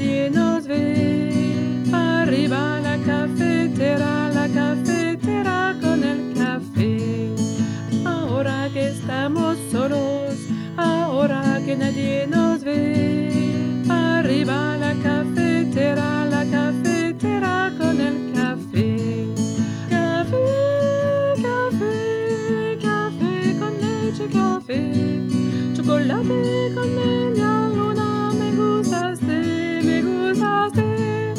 nadie nos ve. Arriba la cafetera con el café. Ahora que estamos solos, ahora que nadie nos ve. Arriba la cafetera con el café. Café con leche, café. Chocolate con media luna, me gustaste, me gustaste.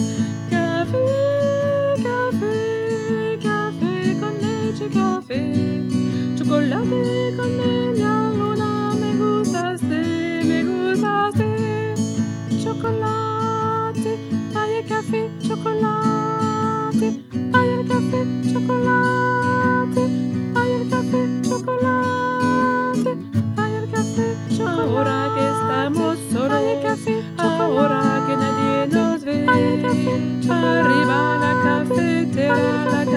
Café con leche, café. Chocolate con media luna, me gustaste, me gustaste. Chocolate, ay el café, chocolate, ay el café, chocolate, ay el café, chocolate, ay el café, chocolate. Ahora que estamos solos, ay el café, ahora que nadie nos ve, ay el café, arriba la cafetera,